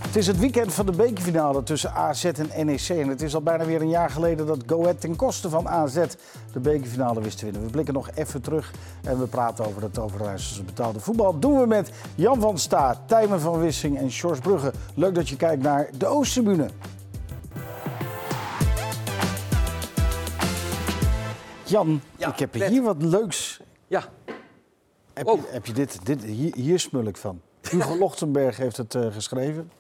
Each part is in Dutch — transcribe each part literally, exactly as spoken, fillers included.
Het is het weekend van de bekerfinale tussen A Z en N E C. En het is al bijna weer een jaar geleden dat Go Ahead ten koste van A Z de bekerfinale wist te winnen. We blikken nog even terug en we praten over het Overijsselse betaalde voetbal. Dat doen we met Jan van Sta, Tijmen van Wissing en Sjors Brugge. Leuk dat je kijkt naar de Oosttribune. Jan, Ja, ik heb net. hier wat leuks. Ja. Heb, Oh. je, heb je dit? dit hier, hier smul ik van. Hugo Lochtenberg heeft het uh, geschreven.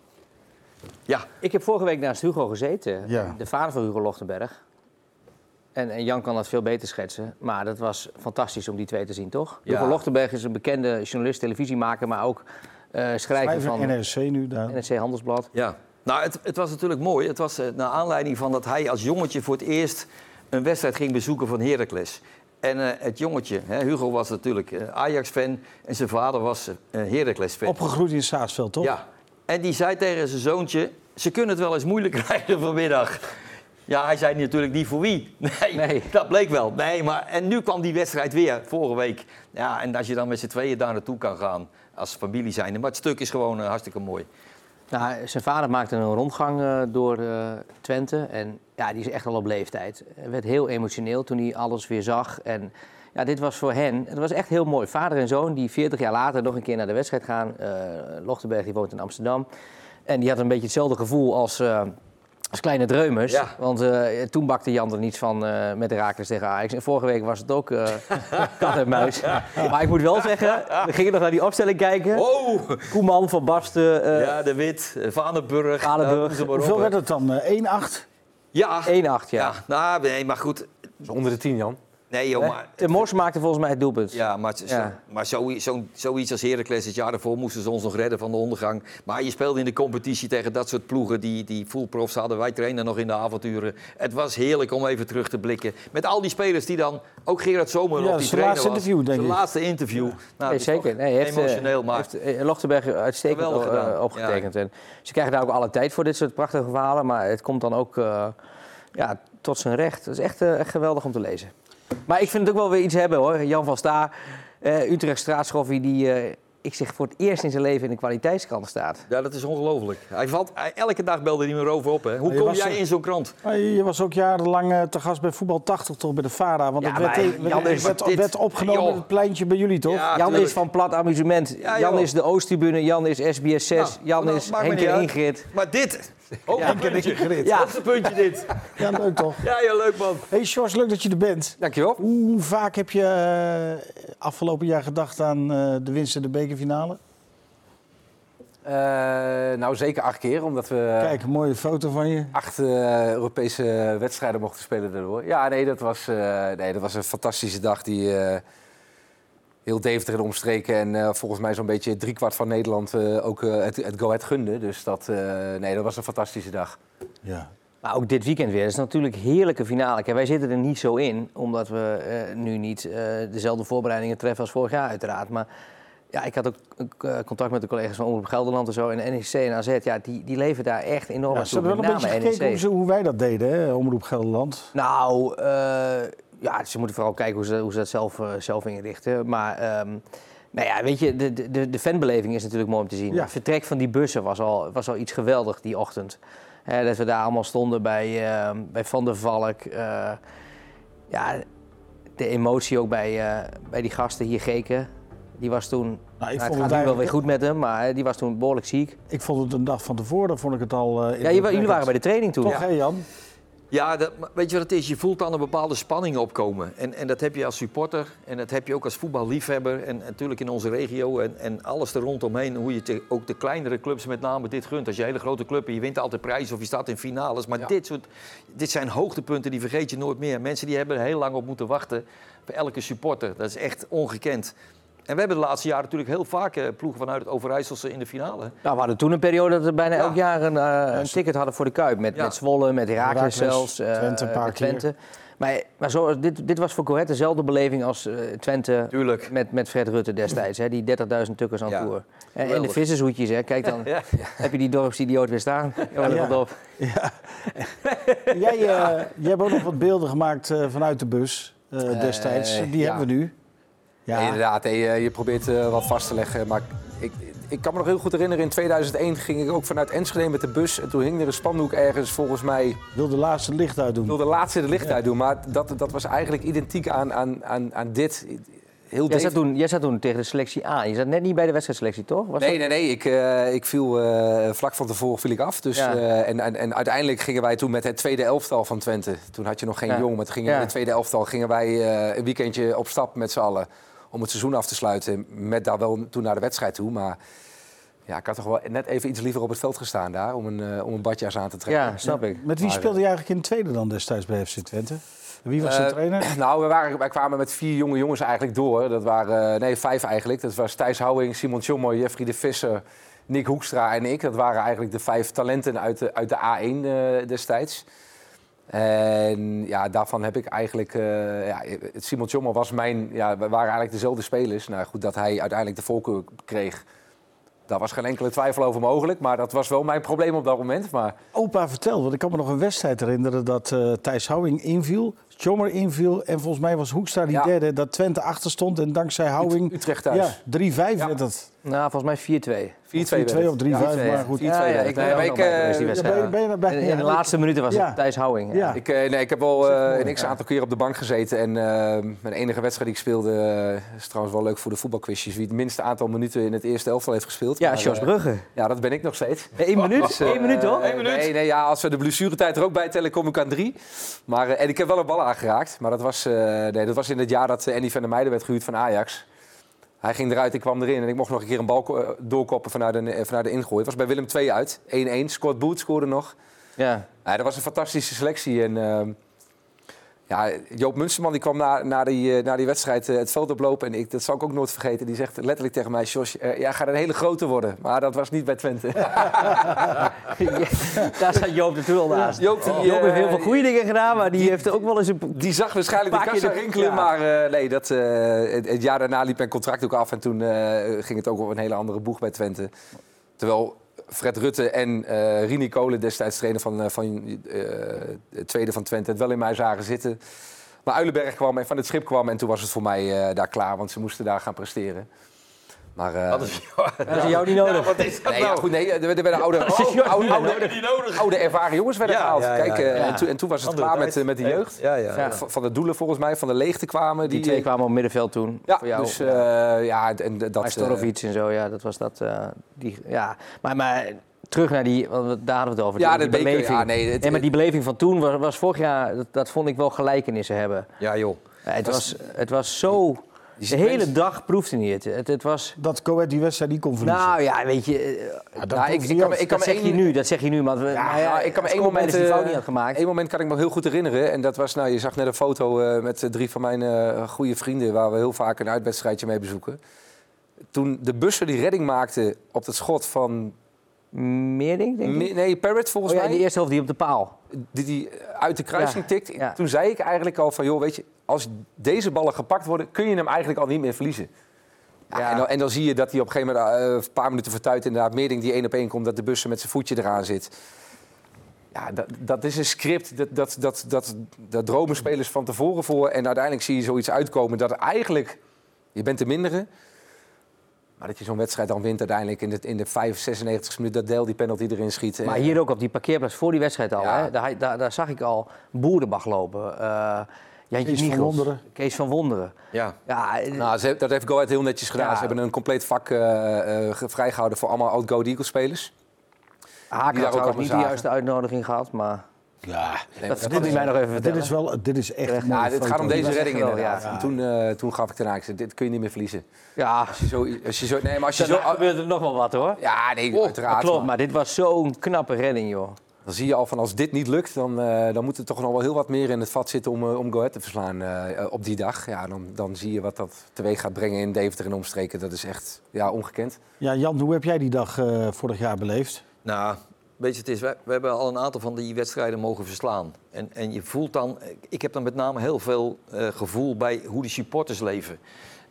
Ja. Ik heb vorige week naast Hugo gezeten, Ja. de vader van Hugo Lochtenberg. En, en Jan kan dat veel beter schetsen, maar dat was fantastisch om die twee te zien, toch? Ja. Hugo Lochtenberg is een bekende journalist, televisiemaker, maar ook uh, schrijver Schrijver van N R C nu. Daar. N R C Handelsblad. Ja. Nou, het, het was natuurlijk mooi. Het was uh, naar aanleiding van dat hij als jongetje voor het eerst een wedstrijd ging bezoeken van Heracles. En uh, het jongetje, hè, Hugo was natuurlijk uh, Ajax-fan en zijn vader was uh, Heracles-fan. Opgegroeid in Saasveld, toch? Ja. En die zei tegen zijn zoontje, ze kunnen het wel eens moeilijk krijgen vanmiddag. Ja, hij zei natuurlijk niet voor wie. Nee, Nee. dat bleek wel. Nee, maar, en nu kwam die wedstrijd weer, vorige week. Ja, en als je dan met z'n tweeën daar naartoe kan gaan, als familie zijnde. Maar het stuk is gewoon uh, hartstikke mooi. Nou, zijn vader maakte een rondgang uh, door uh, Twente en ja, die is echt al op leeftijd. Hij werd heel emotioneel toen hij alles weer zag. En ja, dit was voor hen, het was echt heel mooi. Vader en zoon die veertig jaar later nog een keer naar de wedstrijd gaan. Uh, Lochtenberg die woont in Amsterdam. En die had een beetje hetzelfde gevoel als, uh, als kleine Dreumers. Ja. Want uh, toen bakte Jan er niets van uh, met de Heracles tegen Ajax. En vorige week was het ook uh, kat en muis. Maar ik moet wel zeggen, we gingen nog naar die opstelling kijken. Oh! Koeman, Van Basten, uh, Ja, De Wit, uh, Vaneburg. Vaneburg. uh, noem ze maar op, Hoeveel hè. werd het dan? Uh, één acht? Ja. één acht, ja. Ja, nou, nee, maar goed. Onder de tien, Jan. Nee, joh, maar... De Mors maakte volgens mij het doelpunt. Ja, maar, zo, Ja. maar zo, zo, zoiets als Heracles het jaar daarvoor moesten ze ons nog redden van de ondergang. Maar je speelde in de competitie tegen dat soort ploegen die, die fullprofs hadden. Wij trainen nog in de avonturen. Het was heerlijk om even terug te blikken. Met al die spelers die dan, ook Gerard Zomer Ja, op die zijn trainer laatste was. interview, denk Zijn ik. laatste interview. Nou, Nee, het is zeker. toch Nee, hij heeft, eh, emotioneel, maar... heeft uh, Lochtenberg uitstekend Geweldig uh, gedaan. opgetekend. En ze krijgen daar ook alle tijd voor dit soort prachtige verhalen. Maar het komt dan ook uh, ja, tot zijn recht. Het is echt, uh, echt geweldig om te lezen. Maar ik vind het ook wel weer iets hebben, hoor. Jan van Sta, uh, Utrecht Straatschoffie, die uh, ik zeg voor het eerst in zijn leven in de kwaliteitskrant staat. Ja, dat is ongelooflijk. Hij valt, hij, elke dag belde hij me erover op. Hè. Hoe je kom was jij er- in zo'n krant? Maar je je was ook jarenlang uh, te gast bij Voetbal tachtig, toch? Bij de VARA. Want Ja, het werd, maar eh, Jan werd, is- werd, dit- werd opgenomen joh. in het pleintje bij jullie, toch? Ja, Jan tuurlijk. is van plat amusement. Ja, Jan joh. is de Oosttribune. Jan is S B S zes. Nou, Jan nou, is maakt me Henk niet en uit. Ingrid. Maar dit... Oh, Henk en Ingrid. Ja. puntje dit. Ja, leuk toch? Ja, ja, leuk man. Hey Sjors, leuk dat je er bent. Dankjewel. Hoe, hoe vaak heb je uh, afgelopen jaar gedacht aan uh, de winst in de bekerfinale? Uh, nou, zeker acht keer, omdat we Kijk, een mooie foto van je. acht uh, Europese wedstrijden mochten spelen daardoor. Ja, nee, dat was, uh, nee, dat was een fantastische dag die uh, heel Deventer en omstreken en uh, volgens mij zo'n beetje driekwart van Nederland uh, ook uh, het, het Go Ahead gunde. Dus dat, uh, nee, dat was een fantastische dag. Ja. Maar ook dit weekend weer. Het is natuurlijk een heerlijke finale. Kijk, wij zitten er niet zo in, omdat we uh, nu niet uh, dezelfde voorbereidingen treffen als vorig jaar uiteraard. Maar ja, ik had ook uh, contact met de collega's van Omroep Gelderland en zo. En N E C en A Z, ja, die, die leven daar echt enorm Ja, aan ze toe. hebben wel een Met beetje name gekeken hoe, ze, hoe wij dat deden, hè? Omroep Gelderland. Nou, uh, ja, ze moeten vooral kijken hoe ze, hoe ze dat zelf, uh, zelf inrichten. Maar um, nou ja, weet je, de, de, de fanbeleving is natuurlijk mooi om te zien. Ja. Het vertrek van die bussen was al, was al iets geweldig die ochtend. He, dat we daar allemaal stonden bij, uh, bij Van der Valk. Uh, ja, de emotie ook bij, uh, bij die gasten hier Geke. Die was toen, Nou, ik nou, het vond gaat het nu wel weer eigenlijk- goed met hem, maar die was toen behoorlijk ziek. Ik vond het een dag van tevoren, vond ik het al... Uh, Ja, jullie, jullie waren bij de training toen. Toch, Ja. hè Jan? Ja, dat, maar weet je wat het is? Je voelt dan een bepaalde spanning opkomen. En, en dat heb je als supporter en dat heb je ook als voetballiefhebber. En natuurlijk in onze regio en, en alles er rondomheen. Hoe je te, ook de kleinere clubs met name dit gunt. Als je een hele grote club en je wint altijd prijzen of je staat in finales. Maar Ja. dit, soort, dit zijn hoogtepunten, die vergeet je nooit meer. Mensen die hebben er heel lang op moeten wachten. Voor elke supporter. Dat is echt ongekend. En we hebben de laatste jaren natuurlijk heel vaak eh, ploegen vanuit het Overijsselse in de finale. Nou, we hadden toen een periode dat we bijna Ja. elk jaar een, uh, een ticket hadden voor de Kuip. Met, Ja. met Zwolle, met Heracles Heracles, zelfs. uh, Twente een paar met Twente. keer. Maar, maar zo, dit, dit was voor Go Ahead dezelfde beleving als uh, Twente Tuurlijk. met, met Fred Rutte destijds. Hè, die dertigduizend tukkers aan Ja. tour. En, en de Geweldig. vissershoedjes, hè. Kijk dan. Ja. Heb je die dorpsidioot weer staan? Ja, Ja. ja. Op. Ja. jij, uh, jij hebt ook nog wat beelden gemaakt uh, vanuit de bus uh, destijds. Uh, Die ja. hebben we nu. Ja. Nee, inderdaad, hey, je probeert uh, wat vast te leggen, maar ik, ik kan me nog heel goed herinneren, in tweeduizend één ging ik ook vanuit Enschede met de bus. En toen hing er een spandoek ergens, volgens mij... Wil de laatste licht uitdoen. Ik wilde de laatste de licht ja. uitdoen, maar dat, dat was eigenlijk identiek aan, aan, aan, aan dit. Heel jij, zat toen, jij zat toen tegen de selectie A. Je zat net niet bij de wedstrijdselectie, toch? Was nee, dat... nee, nee. Ik, uh, ik viel uh, vlak van tevoren viel ik af. Dus, ja. uh, en, en, en uiteindelijk gingen wij toen met het tweede elftal van Twente. Toen had je nog geen ja. jong, maar toen gingen ja. het tweede elftal gingen wij uh, een weekendje op stap met z'n allen. Om het seizoen af te sluiten. Met daar wel toen naar de wedstrijd toe. Maar ja, ik had toch wel net even iets liever op het veld gestaan daar. Om een, uh, om een badjas aan te trekken. Ja, snap ik. Met wie maar, speelde je eigenlijk in het tweede dan destijds bij F C Twente? Wie was de uh, trainer? Nou, we waren, wij kwamen met vier jonge jongens eigenlijk door. Dat waren, uh, nee, vijf eigenlijk. Dat was Thijs Houwing, Simon Tjommer, Jeffrey de Visser, Nick Hoekstra en ik. Dat waren eigenlijk de vijf talenten uit de, uit de A één uh, destijds. En ja, daarvan heb ik eigenlijk... Uh, ja, Simon Tjommer was mijn... Ja, we waren eigenlijk dezelfde spelers. Nou goed, dat hij uiteindelijk de voorkeur kreeg... Daar was geen enkele twijfel over mogelijk, maar dat was wel mijn probleem op dat moment. Maar... Opa, vertel, want ik kan me nog een wedstrijd herinneren dat uh, Thijs Houwing inviel, Tjommer inviel en volgens mij was Hoekstra die ja. derde, dat Twente achter stond en dankzij Houwing... Utrecht thuis. Ja, drie vijf ja. werd het. Nou, volgens mij vier twee. vier twee of drie vijf, ja, maar goed. vier twee, ja, ja, ik ben ook bij die wedstrijd. Ben je, ben je in, in de laatste minuten was het ja. Thijs Houwing. Ja. Ja. Ik, nee, ik heb al uh, een x-aantal keer op de bank gezeten. En uh, mijn enige wedstrijd die ik speelde... Uh, is trouwens wel leuk voor de voetbalquizjes. Wie het minste aantal minuten in het eerste elftal heeft gespeeld. Ja, Jos Brugge. Uh, ja, dat ben ik nog steeds. Eén minuut? Dus, uh, Eén minuut, hoor? Eén minuut? Nee, nee, ja, als we de blessuretijd er ook bij tellen, kom ik aan drie. Maar, uh, en ik heb wel een bal aangeraakt. Maar dat was, uh, nee, dat was in het jaar dat Andy van der Meijden werd gehuurd van Ajax. Hij ging eruit, ik kwam erin en ik mocht nog een keer een bal doorkoppen vanuit de, vanuit de ingooi. Het was bij Willem twee uit, één één. Scott Booth scoorde nog. Ja. Ja, dat was een fantastische selectie. En, uh, ja, Joop Munsterman die kwam na, na, die, na die wedstrijd uh, het veld oplopen. En ik, dat zal ik ook nooit vergeten. Die zegt letterlijk tegen mij, Jos, uh, jij gaat een hele grote worden. Maar dat was niet bij Twente. ja, daar staat Joop natuurlijk al naast. Joop, die, uh, Joop heeft heel veel goede dingen gedaan, maar die, die heeft ook wel eens een... Die zag waarschijnlijk de kassa rinkelen. Ja. Maar uh, nee, dat, uh, het, het jaar daarna liep mijn contract ook af. En toen uh, ging het ook op een hele andere boeg bij Twente. Terwijl... Fred Rutte en uh, Rini Kolen, destijds trainer van, uh, van uh, het tweede van Twente, het wel in mij zagen zitten. Maar Uilenberg kwam en van het schip kwam en toen was het voor mij uh, daar klaar, want ze moesten daar gaan presteren. Maar, uh, dat is jou, dat is jou niet nodig. Ja, wat is dat nee, nou? Ja, goed, nee, er werden oude, oh, oude, oude, oude ervaren jongens werden ja, gehaald. Ja, ja, Kijk, uh, ja. En, to, en toen was het Andere klaar met, met de jeugd. Ja, ja, ja. Van, van de doelen volgens mij, van de leegte kwamen. Die, die twee kwamen op middenveld toen. Ja, voor jou. Dus, uh, ja, en dat... Storovic en zo, ja, dat was dat. Uh, die, ja. Maar... maar terug naar die, want daar hadden we het over. Ja, die, die beleving. Beker, ja, nee, het, nee, maar die beleving van toen was, was vorig jaar, dat, dat vond ik wel gelijkenissen hebben. Ja, joh. Ja, het, was, het was zo... De hele dag proefde niet het. Het, het was... Dat Go Ahead die wedstrijd niet kon verliezen. Nou ja, weet je... Ja, dat nou, ik, ik kan, ik kan dat, zeg je nu, dat zeg je nu, maar... Ja, nou ja, ik kan me één moment, die fout niet had gemaakt. Één moment kan ik me heel goed herinneren. En dat was, nou, je zag net een foto uh, met drie van mijn uh, goede vrienden... waar we heel vaak een uitwedstrijdje mee bezoeken. Toen de bussen die redding maakten op het schot van... Meerding, denk ik? Me, nee, Parrott volgens oh, ja, mij. De eerste helft die op de paal. Die, die uit de kruising ja, tikt. Ja. Toen zei ik eigenlijk al van, joh, weet je... als deze ballen gepakt worden, kun je hem eigenlijk al niet meer verliezen. Ja, ja. En, dan, en dan zie je dat hij op een gegeven moment... Uh, een paar minuten vertuit inderdaad Meerding die één op één komt... dat de bussen met zijn voetje eraan zit. Ja, dat, dat is een script. Dat, dat, dat, dat, dat dromen spelers van tevoren voor. En uiteindelijk zie je zoiets uitkomen dat eigenlijk... Je bent de mindere... Maar dat je zo'n wedstrijd dan wint uiteindelijk in de, in de zesennegentigste minuut... dat Del die penalty erin schiet. Maar hier ook op die parkeerplaats voor die wedstrijd al. Ja. Hè? Daar, daar, daar zag ik al Boerenbach lopen. Uh, Jantje Kees Michels, van Wonderen. Kees van Wonderen. Ja. Ja, nou, ze, dat heeft Go Ahead heel netjes gedaan. Ja. Ze hebben een compleet vak uh, uh, vrijgehouden voor allemaal oud-Go Ahead Eagles spelers. Haken had ook niet de juiste uitnodiging gehad, maar... Ja, nee, dat kon hij mij nog even vertellen. Dit is, wel, dit is echt... Ja, het gaat om deze redding inderdaad. Ja. En toen, uh, toen gaf ik ten eigenlijk, dit kun je niet meer verliezen. Ja. Als je zo... Als je zo nee, maar als je Daarna zo gebeurde er nog wel wat, hoor. Ja, nee, oh, uiteraard. Klopt, maar. maar dit was zo'n knappe redding, joh. Dan zie je al van als dit niet lukt, dan, uh, dan moet er toch nog wel heel wat meer in het vat zitten om, uh, om Go Ahead te verslaan uh, op die dag. Ja, dan, dan zie je wat dat teweeg gaat brengen in Deventer en omstreken. Dat is echt ja, ongekend. Ja, Jan, hoe heb jij die dag uh, vorig jaar beleefd? Nou... Weet je, het is, we, we hebben al een aantal van die wedstrijden mogen verslaan. En, en je voelt dan, ik heb dan met name heel veel uh, gevoel bij hoe de supporters leven.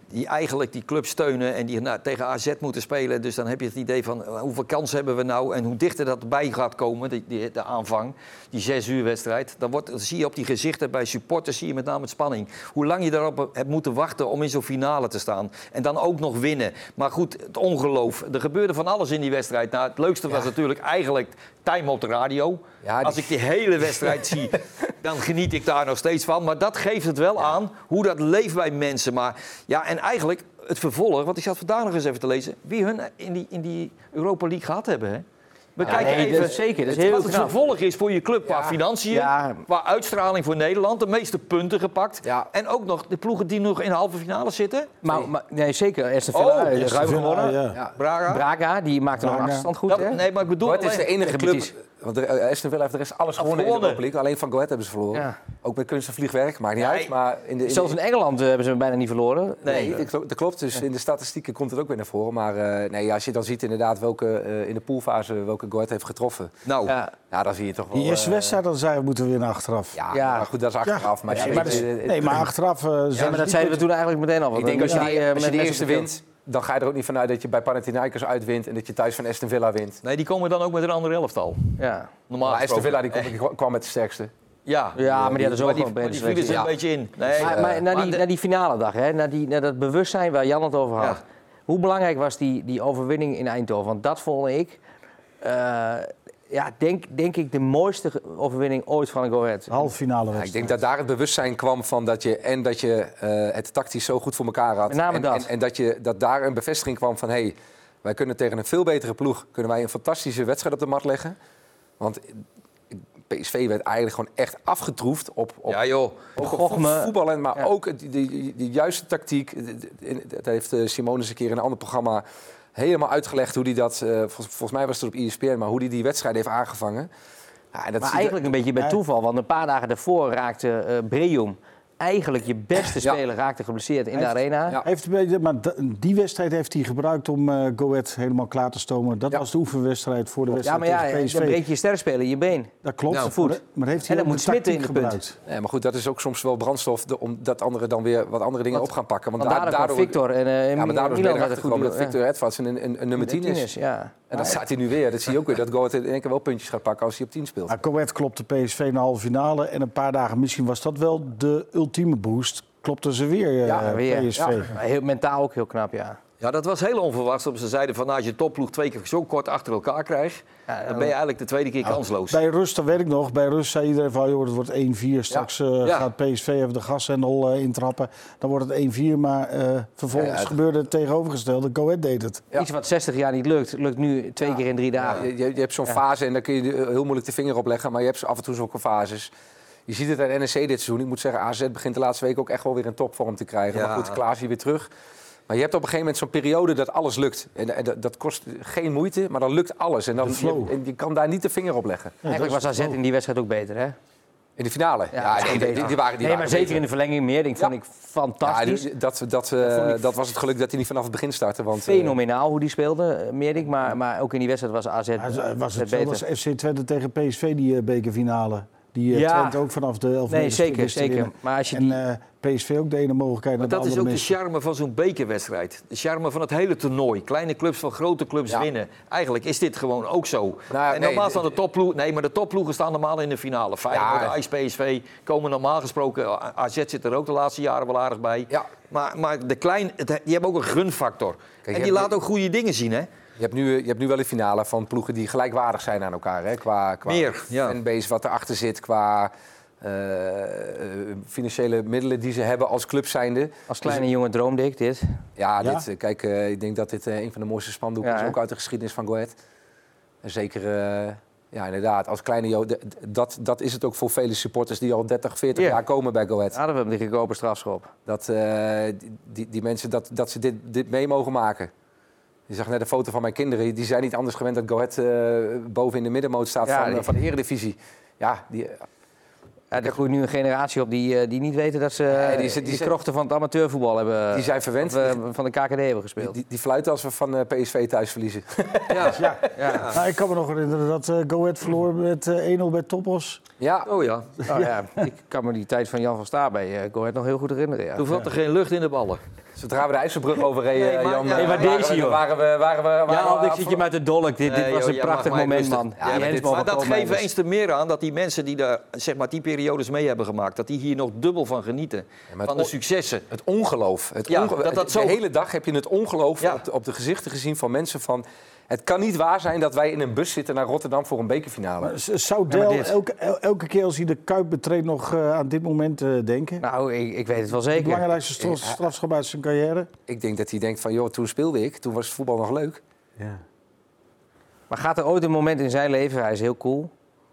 die eigenlijk die club steunen en die nou, tegen A Z moeten spelen. Dus dan heb je het idee van uh, hoeveel kans hebben we nou en hoe dichter dat bij gaat komen, die, die, de aanvang, die zes uur wedstrijd. Dan, wordt, dan zie je op die gezichten bij supporters, zie je met name het spanning. Hoe lang je daarop hebt moeten wachten om in zo'n finale te staan. En dan ook nog winnen. Maar goed, het ongeloof. Er gebeurde van alles in die wedstrijd. Nou, het leukste was ja. natuurlijk eigenlijk time op de radio. Ja, die... Als ik die hele wedstrijd zie, dan geniet ik daar nog steeds van. Maar dat geeft het wel ja. aan hoe dat leeft bij mensen. Maar ja, en eigenlijk het vervolg, want ik zat vandaag nog eens even te lezen, wie hun in die, in die Europa League gehad hebben, hè? We ja, kijken nee, even dat is zeker. Dat is heel wat het knap. Vervolg is voor je club qua ja, financiën, ja. qua uitstraling voor Nederland, de meeste punten gepakt. Ja. En ook nog de ploegen die nog in de halve finale zitten. Maar, nee. maar nee, zeker. Aston Villa, oh, ruim gewonnen. Ja. Ja. Braga. Braga, die maakte nog een achterstand goed. Dat, hè? Nee, maar ik bedoel, het is de enige club. Want de, Aston Villa heeft de rest alles gewonnen in de Europa League. Alleen van Go Ahead hebben ze verloren. Ja. Ook met kunst en vliegwerk, maakt niet ja, uit. Maar in de, in zelfs in Engeland uh, hebben ze bijna niet verloren. Nee, nee dat klopt. Dus ja. in de statistieken komt het ook weer naar voren. Maar uh, nee, als je dan ziet inderdaad welke uh, in de poolfase welke Go Ahead heeft getroffen. Nou, ja. ja, dan zie je toch wel... Die eerste wedstrijd, dan zijn we moeten winnen achteraf. Ja, ja. Maar goed, dat is achteraf. Ja. Maar ja, ja, maar dus, nee, maar achteraf... Uh, ja, maar dat zeiden we toen eigenlijk meteen al. Ik denk als je die, als je die eerste wint, dan ga je er ook niet vanuit dat je bij Panathinaikos uitwint en dat je thuis van Aston Villa wint. Nee, die komen dan ook met een andere elftal. Ja. Normaal maar Aston Villa die kwam, kwam met de sterkste. Ja, ja, maar die hadden zo gewoon die, die vielen ze ja. een beetje in. Nee, maar, maar, naar, die, naar die finale dag, hè, naar, die, naar dat bewustzijn waar Jan het over had. Ja. Hoe belangrijk was die, die overwinning in Eindhoven? Want dat vond ik, uh, ja, denk, denk ik, de mooiste overwinning ooit van Go Ahead. Halve finale wedstrijd. Ja, ik denk dat daar het bewustzijn kwam van dat je en dat je uh, het tactisch zo goed voor elkaar had. Met name en, dat. En, en dat, je, dat daar een bevestiging kwam van, hé, hey, wij kunnen tegen een veel betere ploeg kunnen wij een fantastische wedstrijd op de mat leggen. Want P S V werd eigenlijk gewoon echt afgetroefd op, op, ja, joh. op, op, op voetballen, maar ja. ook de, de, de juiste tactiek. Dat heeft Simone eens een keer in een ander programma helemaal uitgelegd hoe hij dat, uh, volgens, volgens mij was het op E S P N, maar hoe hij die wedstrijd heeft aangevangen. Ja, en dat maar eigenlijk een beetje bij toeval, want een paar dagen daarvoor raakte uh, Breum, eigenlijk je beste speler, ja. raakte geblesseerd in heeft, de arena. Ja. Heeft, maar die wedstrijd heeft hij gebruikt om uh, Go Ahead helemaal klaar te stomen. Dat ja. was de oefenwedstrijd voor de wedstrijd ja, maar ja, tegen P S V. Dan breek je sterkspeler in je been. Dat klopt. Nou, voet. Maar, maar heeft hij en dan moet Smit in de gebruikt. Nee, maar goed, dat is ook soms wel brandstof de, omdat anderen dan weer wat andere dingen want, op gaan pakken. Want, want daardoor, daardoor Victor en uh, ja, maar daardoor is het erachter gekomen dat Victor Edwards een, een, een nummer tien is. is ja. En dat staat hij nu weer. Dat zie je ook weer. Dat Go Ahead in één keer wel puntjes gaat pakken als hij op tien speelt. Go Ahead klopte P S V in de halve finale. En een paar dagen, misschien was dat wel de ultieme boost. Klopten ze weer, uh, ja, weer. P S V. Ja. Heel, mentaal ook heel knap, ja. Ja, dat was heel onverwachts. Ze zeiden van, nou, als je topploeg twee keer zo kort achter elkaar krijgt, ja, dan ben je eigenlijk de tweede keer nou, kansloos. Bij rust, dat weet ik nog, bij rust zei iedereen van, joh, het wordt één vier. Straks ja. Uh, ja. gaat P S V even de gashendel uh, intrappen. Dan wordt het één vier, maar uh, vervolgens ja, ja, het... gebeurde het tegenovergestelde. Go Ahead deed het. Ja. Iets wat zestig jaar niet lukt, lukt nu twee ja. keer in drie dagen. Ja, je, je hebt zo'n ja. fase en daar kun je heel moeilijk de vinger op leggen, maar je hebt af en toe zulke fases. Je ziet het aan N E C dit seizoen. Ik moet zeggen, A Z begint de laatste week ook echt wel weer in topvorm te krijgen. Ja. Maar goed, Klaas hier weer terug. Maar je hebt op een gegeven moment zo'n periode dat alles lukt. En, en dat, dat kost geen moeite, maar dan lukt alles. En, dan, je, en je kan daar niet de vinger op leggen. Ja, eigenlijk was A Z in die wedstrijd ook beter, hè? In de finale? Ja, ja nee, die, die, die waren die Nee, waren maar zeker beter. in de verlenging meer. Ik vond ja. ik fantastisch. Ja, dat, dat, uh, dat was het geluk dat hij niet vanaf het begin startte. Want, fenomenaal uh, hoe die speelde, Meerdink. Maar, maar ook in die wedstrijd was A Z ja, was het beter. Was F C Twente tegen P S V, die uh, bekerfinale. Die uh, ja. Twente ook vanaf de elf Nee, zeker, zeker. Maar als je en uh, P S V ook de ene mogelijkheid naar de andere. Dat is ook mist. de charme van zo'n bekerwedstrijd. De charme van het hele toernooi. Kleine clubs van grote clubs ja. winnen. Eigenlijk is dit gewoon ook zo. Nou, en normaal nee, staan de topploegen... Nee, maar de topploegen staan normaal in de finale. Feyenoord, ja. Ajax, P S V komen normaal gesproken... A Z zit er ook de laatste jaren wel aardig bij. Ja. Maar, maar de klein, het, die hebben ook een gunfactor. Kijk, en die laten ook goede dingen zien, hè? Je hebt, nu, je hebt nu wel een finale van ploegen die gelijkwaardig zijn aan elkaar. Hè? Qua, qua Meer, ja. fanbase wat erachter zit, qua uh, financiële middelen die ze hebben als club zijnde. Als kleine dus, jongen droomde ik dit. Ja, ja? Dit, kijk, uh, ik denk dat dit uh, een van de mooiste spandoeken ja, is, ook uit de geschiedenis van Go Ahead. En zeker, uh, ja inderdaad, als kleine jongen, dat, dat is het ook voor vele supporters die al dertig, veertig yeah. jaar komen bij Go Ahead. Hadden we hem de goedkope strafschop. Dat uh, die, die mensen, dat, dat ze dit, dit mee mogen maken. Je zag net een foto van mijn kinderen. Die zijn niet anders gewend dat Go Ahead uh, boven in de middenmoot staat ja, van, die... van de Eredivisie. Ja, die... Ja, er groeit nu een generatie op die, die niet weten dat ze ja, die, die, die de krochten van het amateurvoetbal hebben. Die zijn verwend. Of, uh, van de K K D hebben gespeeld. Die, die fluiten als we van uh, P S V thuis verliezen. Ja, ja. ja. Nou, ik kan me nog herinneren dat uh, Go Ahead verloor met uh, één nul bij Topos. Ja. Oh ja. Oh, ja. Ik kan me die tijd van Jan van Staar bij uh, Go Ahead nog heel goed herinneren. Ja. Toen valt er geen lucht in de ballen. Zodra we de IJsselbrug overreden, Nee, maar- Jan, ja, Nee, maar waren deze, we- joh. waren we... Waren we, waren Ja, we want ik af- zit je met de dolk. Dit, dit Nee, was joh, een jij prachtig mag mij moment, rustig. man. Ja, Die maar dit- hensbal Maar van dat Koolmeijers. geeft eens te meer aan dat die mensen die daar, zeg maar, die periodes mee hebben gemaakt, dat die hier nog dubbel van genieten. maar van het de on- successen. Het ongeloof. Het Ja, onge- dat dat de zo- hele dag heb je het ongeloof Ja. op, de, op de gezichten gezien van mensen van... Het kan niet waar zijn dat wij in een bus zitten naar Rotterdam voor een bekerfinale. Maar z- zou Ja, maar Del dit- elke, el- elke keer als hij de Kuip betreedt nog uh, aan dit moment uh, denken? Nou, ik, ik weet het wel De zeker. belangrijkste stra- strafschop uit zijn carrière? Ik denk dat hij denkt van, joh, toen speelde ik. Toen was het voetbal nog leuk. Ja. Maar gaat er ooit een moment in zijn leven, hij is heel cool,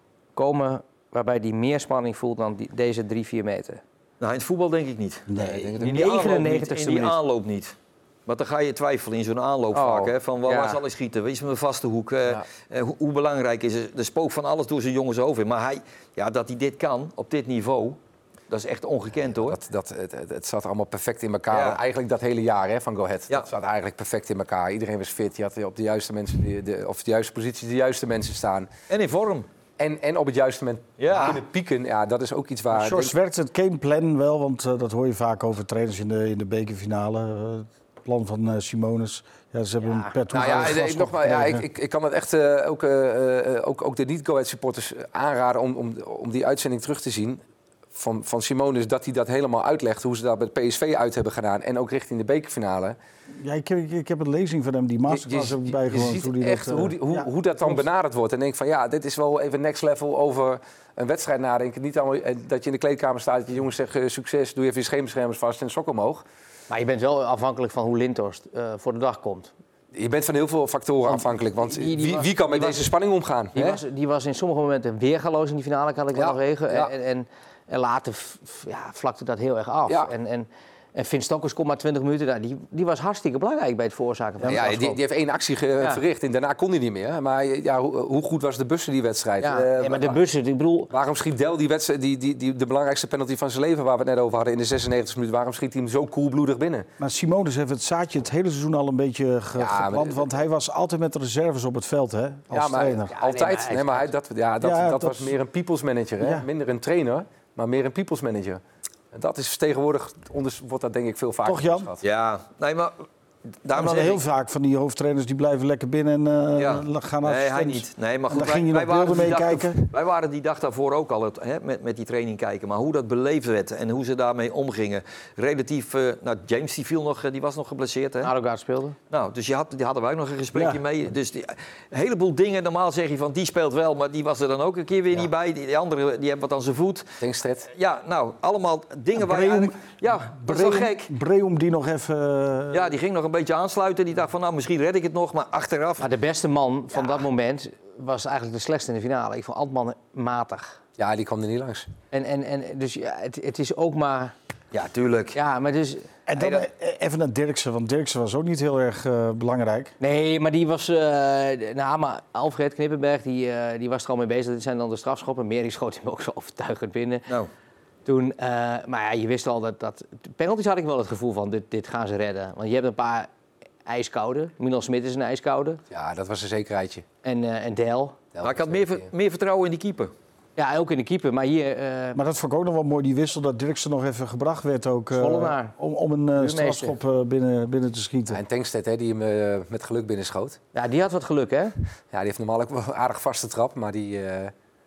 komen waarbij hij meer spanning voelt dan die, deze drie, vier meter? Nou, in het voetbal denk ik niet. Nee. In In die die aanloop niet. negenennegentigste In die minuut. aanloop niet. Want dan ga je twijfelen in zo'n aanloop Oh, vaak. Hè? Van waar, ja. waar zal ik schieten? Wie is mijn vaste hoek? Eh, Ja. eh, hoe, hoe belangrijk is het? Er spookt van alles door zijn jongens over. Maar hij, ja, dat hij dit kan op dit niveau, dat is echt ongekend hoor. Dat, dat, het, het, het zat allemaal perfect in elkaar. Ja. Eigenlijk dat hele jaar hè, van Go Ahead. Ja. Dat zat eigenlijk perfect in elkaar. Iedereen was fit. Je had op de juiste, mensen, de, de, of de juiste positie de juiste mensen staan. En in vorm. En, en op het juiste moment Ja. kunnen pieken. Ja, dat is ook iets waar... George werkt het gameplan wel, want uh, dat hoor je vaak over trainers in de, in de bekerfinale. Uh, het plan van uh, Simonis. Ja, ze hebben Ja. een per Nou ja, toeval ik, nogmaals, ja ik, ik, ik kan het echt uh, ook, uh, uh, ook, ook de niet-Go Ahead supporters aanraden om, om, om die uitzending terug te zien. Van, van Simonis, dat hij dat helemaal uitlegt. Hoe ze dat met P S V uit hebben gedaan. En ook richting de bekerfinale. Ja, ik, heb, ik heb een lezing van hem, die masterclass heb ik je bijgewoond. ziet hoe die echt dat, uh, hoe, die, hoe, ja, hoe dat dan klopt. benaderd wordt. En denk van ja, dit is wel even next level over een wedstrijd nadenken. Niet allemaal, dat je in de kleedkamer staat, dat je jongens zegt uh, succes, doe even je scheenbeschermers vast en sok omhoog. Maar je bent wel afhankelijk van hoe Lindhorst uh, voor de dag komt. Je bent van heel veel factoren afhankelijk. Want Die- die wie, was- wie kan met die deze was- spanning omgaan? Die hè? was, die was in sommige momenten weergaloos in die finale, kan ik wel Ja, nog regelen. ja. En, en, en later f- f- ja, vlakte dat heel erg af. Ja. En, en, en Vin Stokkers komt maar twintig minuten. Nou, die, die was hartstikke belangrijk bij het veroorzaken van de Ja, die, strafschop. die heeft één actie ge- Ja. verricht en daarna kon hij niet meer. Maar ja, hoe, hoe goed was de bussen die wedstrijd? Ja, Eh, ja, maar de wa- bussen, ik bedoel... Waarom schiet Del die wedstrijd, die, die, die, de belangrijkste penalty van zijn leven, waar we het net over hadden, in de zesennegentigste minuut, waarom schiet hij hem zo koelbloedig binnen? Maar Simonis heeft het zaadje het hele seizoen al een beetje ge Ja, maar geplant. de- Want hij was altijd met de reserves op het veld, hè, als ja, maar trainer. Ja, altijd. nee, maar hij Nee, maar hij, dat, ja, dat, Ja, dat, dat was is- meer een people's manager, hè? Ja. Minder een trainer, maar meer een people's manager. En dat is tegenwoordig, onders, wordt dat denk ik veel vaker Toch, Jan? onderschat. Ja, nee, maar Daarom daarom zijn zeg heel ik- vaak van die hoofdtrainers die blijven lekker binnen en uh, Ja. gaan naar Nee, hij assistents. niet. Nee, maar En goed, daar ging je nog waren beelden die mee dag- kijken. Wij waren die dag daarvoor ook al het, hè, met, met die training kijken. Maar hoe dat beleefd werd en hoe ze daarmee omgingen. Relatief, uh, nou, James die viel nog, uh, die was nog geblesseerd. Hè? Arogaard speelde. Nou, dus je had, die hadden wij ook nog een gesprekje Ja. mee. Dus die, een heleboel dingen, normaal zeg je van die speelt wel, maar die was er dan ook een keer weer Ja. niet bij. Die, die andere die hebben wat aan zijn voet. Denkstedt. Ja, nou, allemaal dingen waar je Breum- eigenlijk... Ja, dat is wel Breum- gek. Breum die nog even... uh, Ja, die ging nog een beetje aansluiten. Die dacht van, nou, misschien red ik het nog, maar achteraf... Maar de beste man van Ja. dat moment was eigenlijk de slechtste in de finale. Ik vond Altman matig. Ja, die kwam er niet langs. En, en, en dus ja, het, het is ook maar... Ja, tuurlijk. Ja, maar dus... En dan Nee, eh, even naar Dirksen, want Dirksen was ook niet heel erg uh, belangrijk. Nee, maar die was... Uh, nou, maar Alfred Knippenberg, die, uh, die was er al mee bezig. Dit zijn dan de strafschoppen. Meri schoot hem ook zo overtuigend binnen. Nou, Toen, uh, maar ja, je wist al dat... dat de penalties had ik wel het gevoel van, dit, dit gaan ze redden. Want je hebt een paar ijskoude. Milan Smit is een ijskoude. Ja, dat was een zekerheidje. En, uh, en Del. maar ik had meer, ver- meer vertrouwen in die keeper. Ja, ook in de keeper. Maar hier... Uh, Maar dat vond ik ook nog wel mooi, die wissel dat Dirksen nog even gebracht werd ook. uh, Zwollenaar. om, om een uh, strafschop uh, binnen, binnen te schieten. En Tankstedt, hè, die hem uh, met geluk binnenschoot. ja, die had wat geluk, hè? Ja, die heeft normaal ook wel aardig vaste trap, maar die... Uh...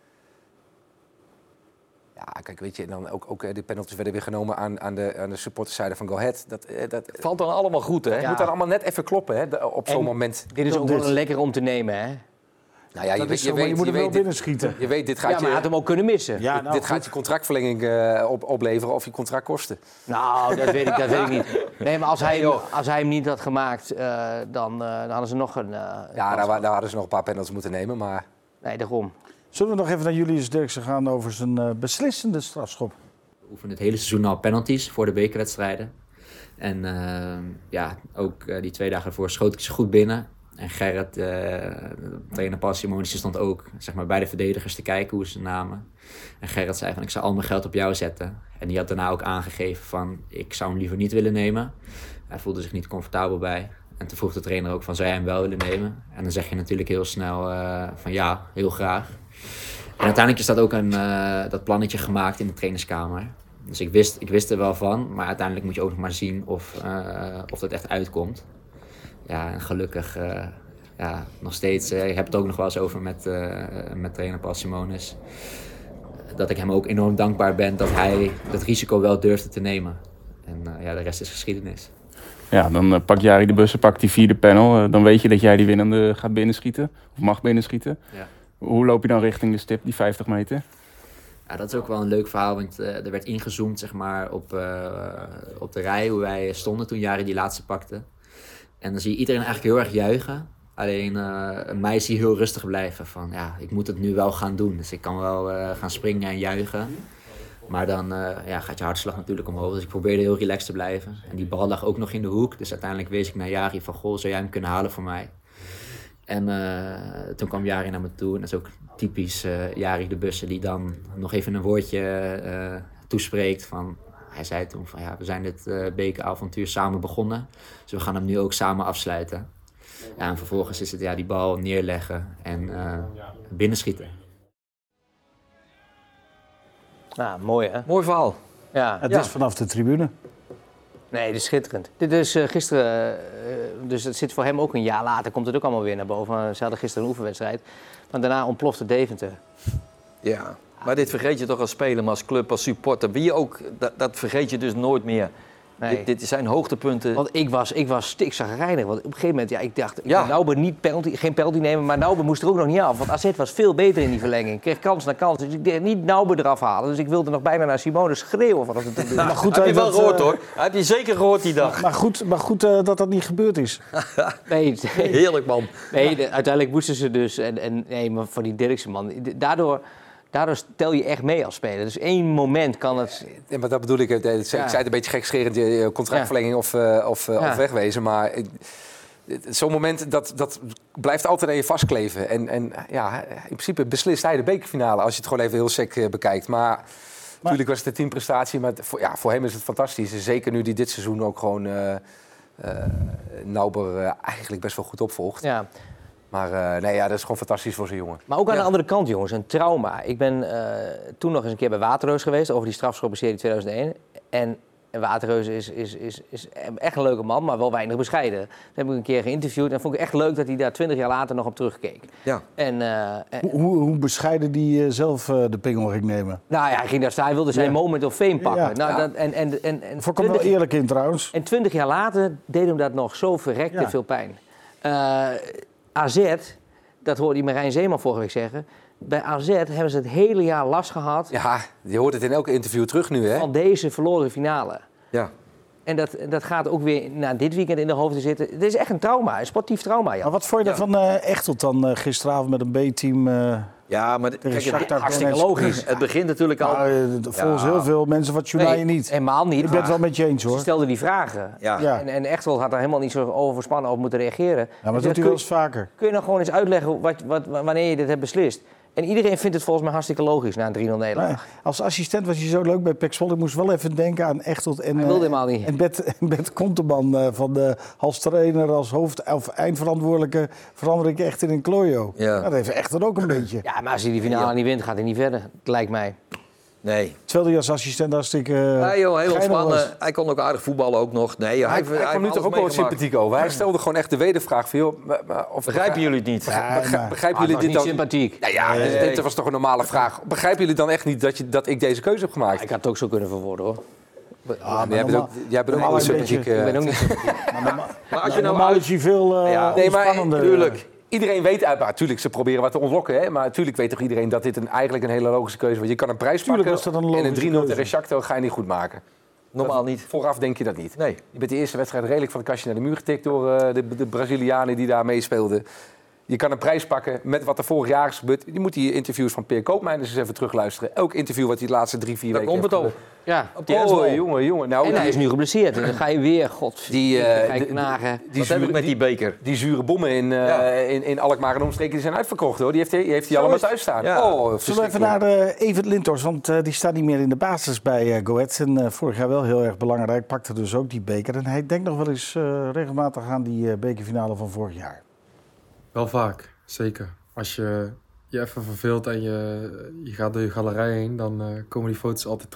Ja, kijk, weet je, en dan ook, ook de penalties werden weer genomen aan, aan de, aan de supporterzijde van Go Ahead. Dat, eh, dat Valt dan allemaal goed, hè? Ja. moet dan allemaal net even kloppen, hè, de- op zo'n En- moment. Dit is Dan ook dit. wel een lekker om te nemen, hè? Nou ja, je, Dat weet, is je, zo, maar weet, je moet je, hem wel weet, dit, binnen schieten. je weet, dit gaat Ja, maar hij had je, hem ook kunnen missen. Ja, dit, nou, dit gaat goed. je contractverlenging uh, op, opleveren of je contract kosten. Nou, dat weet ik, dat weet ik niet. Nee, maar als hij, als hij hem niet had gemaakt, uh, dan, uh, dan hadden ze nog een... Uh, Ja, daar, wa- daar hadden ze nog een paar penalties moeten nemen, maar... Nee, daarom. Zullen we nog even naar Julius Dirksen gaan over zijn uh, beslissende strafschop? We oefenen het hele seizoen al penalties voor de bekerwedstrijden. En uh, ja, ook uh, die twee dagen ervoor schoot ik ze goed binnen. En Gerrit, uh, trainer Paul Simonis, stond ook zeg maar, bij de verdedigers te kijken hoe ze namen. En Gerrit zei van, ik zou al mijn geld op jou zetten. En die had daarna ook aangegeven van, ik zou hem liever niet willen nemen. Hij voelde zich niet comfortabel bij. En toen vroeg de trainer ook van, zou jij hem wel willen nemen? En dan zeg je natuurlijk heel snel uh, van ja, heel graag. En uiteindelijk is dat ook een uh, dat plannetje gemaakt in de trainerskamer. Dus ik wist, ik wist er wel van, maar uiteindelijk moet je ook nog maar zien of, uh, of dat echt uitkomt. Ja, en gelukkig uh, ja, nog steeds. Uh, ik heb het ook nog wel eens over met, uh, met trainer Paul Simonis. Dat ik hem ook enorm dankbaar ben dat hij dat risico wel durfde te nemen. En uh, ja, de rest is geschiedenis. Ja, dan uh, pakt Jari de Bussen, pakt die vierde panel. Uh, dan weet je dat jij die winnende gaat binnenschieten, of mag binnenschieten. Ja. Hoe loop je dan richting de stip, die vijftig meter? Ja, dat is ook wel een leuk verhaal, want uh, er werd ingezoomd zeg maar, op, uh, op de rij hoe wij stonden toen Jari die laatste pakte. En dan zie je iedereen eigenlijk heel erg juichen. Alleen uh, mij zie je heel rustig blijven van ja, ik moet het nu wel gaan doen. Dus ik kan wel uh, gaan springen en juichen. Maar dan uh, ja, gaat je hartslag natuurlijk omhoog. Dus ik probeerde heel relaxed te blijven. En die bal lag ook nog in de hoek. Dus uiteindelijk wees ik naar Jari van goh, zou jij hem kunnen halen voor mij? En uh, toen kwam Jari naar me toe. En dat is ook typisch uh, Jari de Bussen die dan nog even een woordje uh, toespreekt van... Hij zei toen van ja, we zijn dit uh, bekeravontuur samen begonnen. Dus we gaan hem nu ook samen afsluiten. Ja, en vervolgens is het ja, die bal neerleggen en uh, binnenschieten. Nou, mooi hè? Mooi verhaal. Ja. Het Ja. is vanaf de tribune. Nee, dit is schitterend. Dit is uh, gisteren, uh, dus het zit voor hem ook een jaar later, komt het ook allemaal weer naar boven. Ze hadden gisteren een oefenwedstrijd, maar daarna ontplofte Deventer. Ja, maar dit vergeet je toch als speler, maar als club, als supporter. Wie je ook, dat, dat vergeet je dus nooit meer. Nee. Dit, dit zijn hoogtepunten. Want ik was, ik was stikzagrijnig. Want op een gegeven moment, ja, ik dacht, ik Ja. ja. Nauber niet penalty, geen penalty nemen, maar Nauber moest er ook nog niet af. Want A Z was veel beter in die verlenging. Ik kreeg kans na kans. Dus ik deed niet Nauber eraf halen. Dus ik wilde nog bijna naar Simone schreeuwen vanaf de tribune. Maar goed, heb je eh, wel dat, gehoord eh, hoor. Heb je zeker gehoord die dag. Maar goed, maar goed uh, dat dat niet gebeurd is. Nee, nee, Heerlijk man. nee de, uiteindelijk moesten ze dus. En, en, nee, maar voor die Dirksen man. Daardoor, daardoor stel je echt mee als speler. Dus één moment kan het. Ja, maar dat bedoel ik. Ik Ja. zei het een beetje gekscherend, je contractverlenging of, uh, of, uh, Ja. of wegwezen. Maar ik- zo'n moment, dat, dat blijft altijd aan je vastkleven. En, en ja, in principe beslist hij de bekerfinale als je het gewoon even heel sec uh, bekijkt. Maar, natuurlijk was het een teamprestatie. Maar voor, ja, voor hem is het fantastisch. En zeker nu die dit seizoen ook gewoon uh, uh, Nauber uh, eigenlijk best wel goed opvolgt. Ja. Maar uh, nee, ja, dat is gewoon fantastisch voor zo'n jongen. Maar ook aan Ja. de andere kant, jongens, een trauma. Ik ben uh, toen nog eens een keer bij Waterreus geweest over die strafschoppenserie tweeduizend één. En Waterreus is, is, is, is echt een leuke man, maar wel weinig bescheiden. Dat heb ik een keer geïnterviewd en vond ik echt leuk dat hij daar twintig jaar later nog op terugkeek. Ja. En, uh, en, Hoe, hoe, hoe bescheiden die uh, zelf uh, de pingel ging nemen. nou ja, hij ging daar staan, hij wilde zijn Ja. moment of fame pakken. Ja. Nou, Ja. dat, en, en, en, en, Vond ik hem wel eerlijk in trouwens. en twintig jaar later deed hem dat nog zo verrekte Ja. veel pijn. Uh, A Z, dat hoorde je Marijn Zeeman vorige week zeggen. Bij A Z hebben ze het hele jaar last gehad Ja, je hoort het in elke interview terug nu, hè? van deze verloren finale. Ja. En dat, dat gaat ook weer na dit weekend in de hoofden zitten. Het is echt een trauma, een sportief trauma, Jan. Maar wat vond je Ja. daarvan uh, Echtelt dan uh, gisteravond met een B-team? Uh, Ja, maar kijk, het, Shakhtar hartstikke Donetsk? logisch. het begint natuurlijk al... Nou, uh, volgens Ja. heel veel mensen wat Junai Nee, niet. helemaal niet. Ik ben het wel met je eens Ze hoor. stelde die vragen. Ja. Ja. En, en Echteld had daar helemaal niet zo overspannen op moeten reageren. Ja, maar dat Dus doet hij kun, wel eens vaker. kun je nou gewoon eens uitleggen wat, wat, wanneer je dit hebt beslist? En iedereen vindt het volgens mij hartstikke logisch na een drie nul nederlaag. Nee, als assistent was je zo leuk bij P E C Zwolle. Ik moest wel even denken aan Echtelt en, Hij uh, wilde helemaal niet. en Bert, en Bert Konteman uh, van de als trainer, als hoofd- of eindverantwoordelijke verander ik echt in een klojo. Ja. Nou, dat heeft Echtelt ook een beetje. Ja, maar als hij die finale Ja. niet wint, gaat hij niet verder. Lijkt mij. Nee. Terwijl hij als assistent hartstikke uh, Ja, joh, heel geinig was. ontspannen. Hij kon ook aardig voetballen ook nog. Nee, hij, Hij, hij, kwam nu heeft toch ook alles wel meegemaakt. sympathiek over. Hij stelde gewoon echt de wedervraag van, joh, maar, maar, of Begrijpen jullie het niet? Ja, Begrijp- maar- begrijpen Ah, het jullie was dit niet dan? sympathiek. Nou ja, Nee. dit, dit was toch een normale vraag. Begrijpen jullie dan echt niet dat, je, dat ik deze keuze heb gemaakt? Ik had het ook zo kunnen verwoorden, hoor. Ah, jij bent ook, jij bent ook normaal wel een beetje- sympathiek. Ik eh, ben ook niet sympathiek. Maar normaal, Maar als je nou normaal uit... is hij veel uh, Ja. Nee, maar ontspannender. Tuurlijk. Iedereen weet, uit- maar natuurlijk, ze proberen wat te ontlokken, hè? Maar natuurlijk weet toch iedereen dat dit een, eigenlijk een hele logische keuze is. Want je kan een prijs Tuurlijk pakken was dat een en een logische drie nul keuze. tegen Shakhtar ga je niet goed maken. Normaal niet. Vooraf denk je dat niet. Nee. Je bent de eerste wedstrijd redelijk van het kastje naar de muur getikt door uh, de, de Brazilianen die daar meespeelden. Je kan een prijs pakken met wat er vorig jaar is gebeurd. Je moet die interviews van Peer Koopmijn eens even terugluisteren. Elk interview wat hij de laatste drie, vier Daar weken komt het heeft al. Ja. Op die handsbal. Oh, jongen, jongen. Nou, En hij die, is nu geblesseerd. En dan ga je weer, god, die, ga eh, je die- knagen. die, Wat heb ik zure, met die die, beker? die zure bommen in, uh, Ja. in, in Alkmaar en omstreken die zijn uitverkocht, hoor. Die heeft hij, die heeft hij Zo allemaal is het. thuis staan. Ja. Oh, Zullen we even verschrikkelijk. naar uh, Evert Lindhorst, want uh, die staat niet meer in de basis bij uh, Go Ahead. En uh, vorig jaar wel heel erg belangrijk, pakte dus ook die beker. En hij denkt nog wel eens uh, regelmatig aan die uh, bekerfinale van vorig jaar. Wel vaak, zeker. Als je je even verveelt en je, je gaat door je galerij heen, dan uh, komen die foto's altijd terug.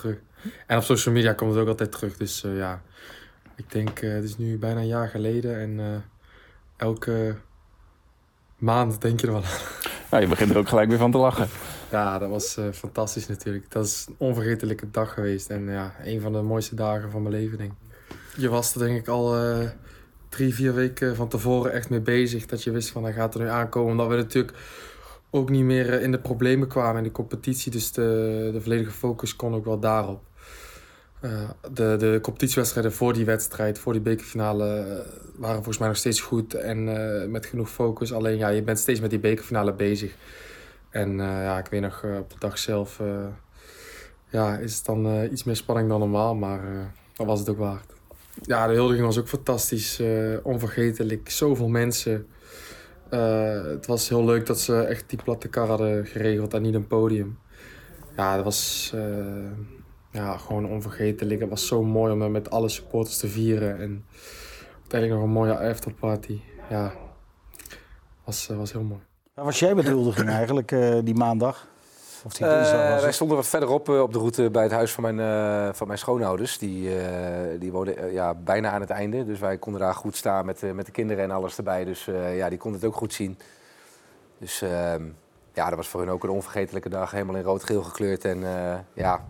En op social media komt het ook altijd terug. Dus uh, ja, ik denk, uh, het is nu bijna een jaar geleden. En uh, elke maand denk je er wel aan. Nou, je begint er ook gelijk weer van te lachen. Ja, dat was uh, fantastisch natuurlijk. Dat is een onvergetelijke dag geweest. En ja, een van de mooiste dagen van mijn leven, denk ik. Je was er denk ik al uh, drie, vier weken van tevoren echt mee bezig. Dat je wist van, hij gaat er nu aankomen. Omdat we natuurlijk ook niet meer uh, in de problemen kwamen in de competitie. Dus de, de volledige focus kon ook wel daarop. Uh, de, de competitiewedstrijden voor die wedstrijd, voor die bekerfinale, uh, waren volgens mij nog steeds goed. En uh, met genoeg focus. Alleen ja, je bent steeds met die bekerfinale bezig. En uh, ja, ik weet nog, uh, op de dag zelf uh, ja, is het dan uh, iets meer spanning dan normaal. Maar uh, dat was het ook waard. Ja, de huldiging was ook fantastisch. Uh, onvergetelijk. Zoveel mensen. Uh, het was heel leuk dat ze echt die platte kar hadden geregeld en niet een podium. Ja, dat was uh, ja, gewoon onvergetelijk. Het was zo mooi om met alle supporters te vieren. En uiteindelijk nog een mooie afterparty. Ja, was, uh, was heel mooi. Waar was jij met de huldiging eigenlijk uh, die maandag? Of die dinsdag was uh, het? wij stonden wat verderop uh, op de route bij het huis van mijn, uh, van mijn schoonouders. Die, uh, die woonden uh, ja, bijna aan het einde. Dus wij konden daar goed staan met, uh, met de kinderen en alles erbij. Dus uh, ja, die konden het ook goed zien. Dus uh, ja, dat was voor hun ook een onvergetelijke dag. Helemaal in rood-geel gekleurd. En uh, ja...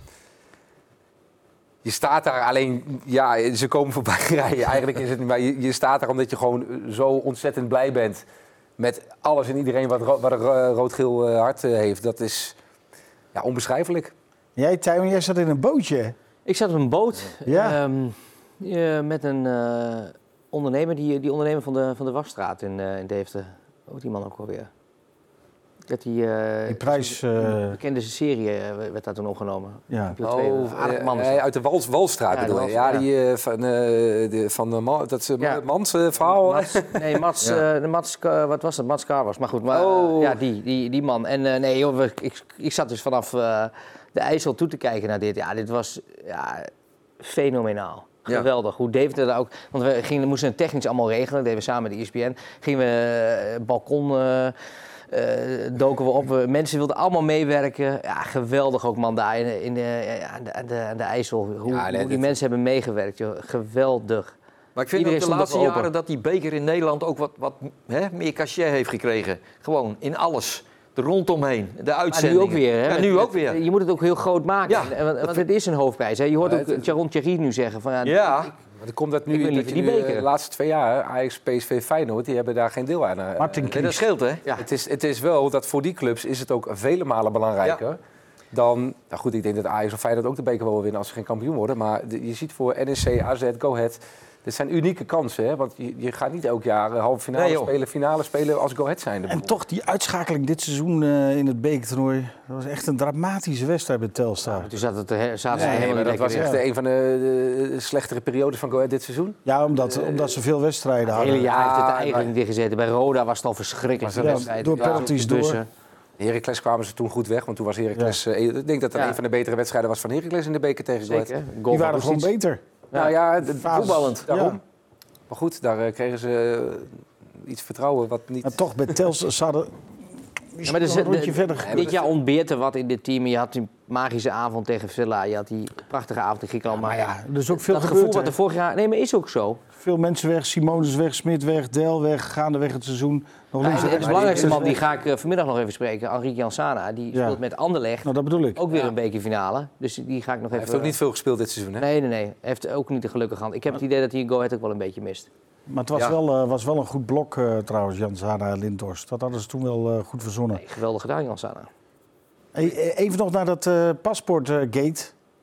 Je staat daar alleen, ja, ze komen voorbij rijden. Eigenlijk is het niet, maar je, je staat daar omdat je gewoon zo ontzettend blij bent met alles en iedereen wat, ro- wat een ro- rood-geel uh, hart uh, heeft. Dat is ja, onbeschrijfelijk. Jij, Tijmen, jij zat in een bootje. Ik zat op een boot Ja. um, uh, met een uh, ondernemer, die, die ondernemer van de, van de Wasstraat in, uh, in Deventer. Hoe heet die man ook alweer? Dat die, uh, Die prijs... Uh, een bekende serie uh, werd daar toen opgenomen. ja. Heb je twee Oh, aardige mannen. uh, uit de Wal- Walstraat Ja, de bedoel je? Walstraat, Ja, die uh, van, uh, de, van de man, dat is uh, Ja. Mans uh, verhaal. Mats, nee, Mats, Ja. uh, de Mats, uh, wat was het? Mats Carvers. Maar goed, maar, Oh. uh, ja, die, die, die man. En uh, nee, joh, we- ik, ik zat dus vanaf uh, de IJssel toe te kijken naar dit. Ja, dit was ja, fenomenaal. Ja. Geweldig. Hoe Deventer daar ook... Want we gingen, moesten het technisch allemaal regelen. Dat deden we samen met de E S P N. Gingen we uh, balkon... Uh, Uh, doken we op. We, mensen wilden allemaal meewerken. Ja, geweldig ook man daar in, in de, aan, de, aan, de, aan de IJssel. Hoe, Ja, nee, hoe die dit- mensen hebben meegewerkt. Joh. Geweldig. Maar ik vind Iedereen ook de stond laatste ervoor open. jaren dat die beker in Nederland ook wat, wat hè, meer cachet heeft gekregen. Gewoon in alles. Er rondomheen, de Maar nu uitzendingen. ook weer. Hè? Ja, Met- nu met- ook weer. Je moet het ook heel groot maken. Ja, En- want, dat want het is een hoofdprijs. Hè? Je hoort Ja, ook het- Sharon Thierry nu zeggen van... Ja, Ja, Maar er komt dat Ik nu, wil dat liever je die nu, uh, beker. de laatste twee jaar, Ajax, P S V, Feyenoord, die hebben daar geen deel aan. uh, Martin nee, dat Kries. scheelt hè. Ja. Het is, het is wel dat voor die clubs is het ook vele malen belangrijker dan... Nou goed, ik denk dat Ajax of Feyenoord ook de beker wel wil winnen als ze geen kampioen worden. Maar de- je ziet voor N E C, A Z, Go Ahead... Dit zijn unieke kansen, hè? Want je, je gaat niet elk jaar uh, halve finale Nee, joh. spelen, finale spelen als Go Ahead zijnde. En toch die uitschakeling dit seizoen uh, in het bekertoernooi. Dat was echt een dramatische wedstrijd bij Telstar. Toen zat het er, zaten ze Nee, helemaal maar dat niet was lekker echt in. een van de, de slechtere periodes van Go Ahead dit seizoen. Ja, omdat, omdat ze veel wedstrijden Het hele hadden. jaar heeft het Ja, eigenlijk maar- niet gezeten. Bij Roda was het al verschrikkelijk. Ja, die wedstrijd. door Ja, penalties door. bussen. Heracles kwamen ze toen goed weg, want toen was Heracles... uh, ik denk dat dat Ja. een van de betere wedstrijden was van Heracles in de beker tegen Go Ahead. Zeker. Goal Die van waren gewoon Roestic. beter. Nou ja, de- Fases. voetballend, daarom. Ja. Maar goed, daar uh, kregen ze uh, iets vertrouwen wat niet... Maar toch, bij Telstar ze hadden... Ja, maar dus, een rondje de- verder dit gekund. jaar ontbeert er wat in dit team. Je had die magische avond tegen Villa. Je had die prachtige avond in Griekenland. Maar ja, Er is ook veel dat gebeurd. gevoel wat hè. er vorig jaar... Nee, maar is ook zo. Veel mensen weg, Simonis weg, Smit weg, Del weg, gaandeweg het seizoen. Nog Ja, links en en de rechts. belangrijkste man, die weg. ga ik uh, vanmiddag nog even spreken. Henrique Jansana. Die Ja. speelt met Anderlecht. Nou, dat bedoel ik. Ook weer een bekerfinale. Dus die ga ik nog Hij even... heeft ook niet veel gespeeld dit seizoen, hè? Nee, nee, nee. Hij heeft ook niet de gelukkige hand. Ik heb het idee dat hij in Go Ahead ook wel een beetje mist. Maar het was, Ja. wel, uh, was wel een goed blok uh, trouwens, Jan Zana en Lindhorst. Dat hadden ze toen wel uh, goed verzonnen. Nee, geweldig gedaan, Jansana. Hey, even nog naar dat uh, paspoortgate.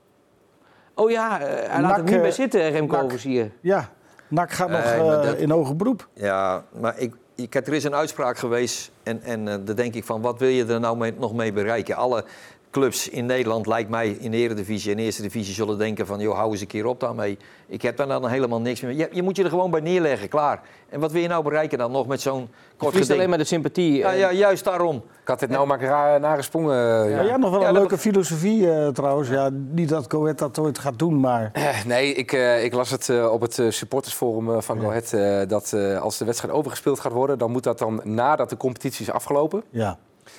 Oh ja, uh, hij laat Nak, er niet bij uh, zitten, Remco Nak. Overzier. Ja, N A C gaat nog Nee, uh, maar dat- in hoger beroep. Ja, maar ik, ik, kijk, er is een uitspraak geweest en, en uh, dan denk ik van wat wil je er nou mee, nog mee bereiken? Alle clubs in Nederland, lijkt mij, in de Eredivisie en Eerste Divisie zullen denken van joh, hou eens een keer op daarmee. Ik heb daar dan helemaal niks meer. Je, je moet je er gewoon bij neerleggen, klaar. En wat wil je nou bereiken dan nog met zo'n Je kort verliest alleen geding? maar de sympathie. Ja, eh, ja, juist daarom. Ik had dit nou maar ra- nare sprongen. uh, ja. Maar jij hebt nog wel Ja, een dat leuke filosofie uh, trouwens. Ja, niet dat Go Ahead dat ooit gaat doen, maar... Eh, Nee, ik, uh, ik las het uh, op het uh, supportersforum uh, van Go Ahead. Uh, dat uh, als de wedstrijd overgespeeld gaat worden, dan moet dat dan nadat de competitie is afgelopen. Ja.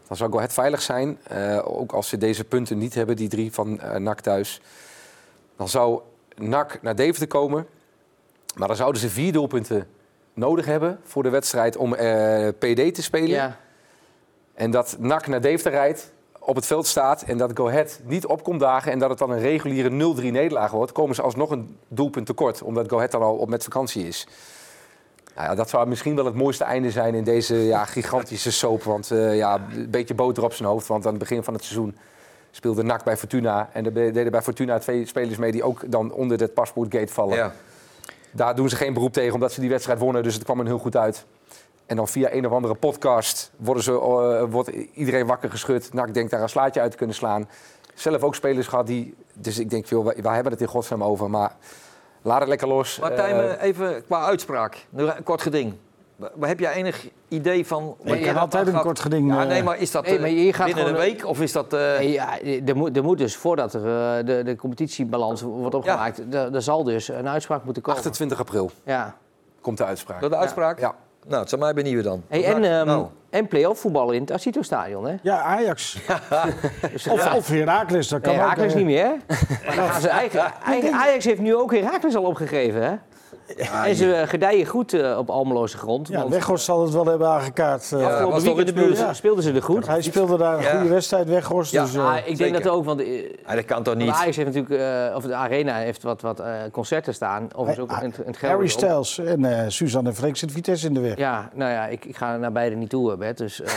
Dan zou Go Ahead veilig zijn. Uh, ook als ze deze punten niet hebben, die drie van uh, N A C thuis. Dan zou N A C naar Deventer komen. Maar dan zouden ze vier doelpunten nodig hebben voor de wedstrijd om uh, P D te spelen. Ja. En dat N A C naar Deventer rijdt, op het veld staat en dat Go Ahead niet opkomt dagen en dat het dan een reguliere nul drie nederlaag wordt, komen ze alsnog een doelpunt tekort, omdat Go Ahead dan al op met vakantie is. Nou ja, dat zou misschien wel het mooiste einde zijn in deze ja, gigantische soap. Want uh, ja, een beetje boter op zijn hoofd. Want aan het begin van het seizoen speelde N A C bij Fortuna. En er deden bij Fortuna twee spelers mee die ook dan onder het paspoortgate vallen. Ja. Daar doen ze geen beroep tegen omdat ze die wedstrijd wonnen. Dus het kwam er heel goed uit. En dan via een of andere podcast worden ze, uh, wordt iedereen wakker geschud. N A C denkt daar een slaatje uit te kunnen slaan. Zelf ook spelers gehad die... Dus ik denk, joh, waar hebben we het in godsnaam over? Maar... Laat het lekker los. Martijn, uh, even qua uitspraak. Een kort geding. Maar heb jij enig idee van... Ik heb altijd een kort geding. Ja, nee, maar is dat nee, maar je gaat binnen een week? Of is dat... Uh... Nee, ja, er, moet, er moet dus, voordat er uh, de, de competitiebalans wordt opgemaakt... Ja. Er, er zal dus een uitspraak moeten komen. achtentwintig april ja. komt de uitspraak. Dat de uitspraak? Ja. Nou, het zou mij benieuwen dan. Hey, en um, nou. en play-off voetballen in het Asito-stadion, hè? Ja, Ajax. dus, of, ja. of Heracles, dat kan nee, Heracles ook, niet meer, hè? Maar dan gaan ze eigen, eigen, Ajax heeft nu ook Heracles al opgegeven, hè? Ja, en ze gedijen goed uh, op Almeloze grond. Ja, Weghorst zal het wel hebben aangekaart. Uh, ja, was toch in de buurt? Ja. Speelden ze er goed? Hij speelde daar een ja. goede wedstrijd, Weghorst. Ja, dus, uh, ah, ik denk dat ook, want uh, ah, dat kan toch niet. Ajax heeft natuurlijk, uh, of de Arena heeft wat, wat uh, concerten staan. Overigens ook in, in het Harry Styles en uh, Suzanne en Freek zit Vitesse in de weg. Ja, nou ja, ik, ik ga naar beide niet toe, Bert. Dus, uh,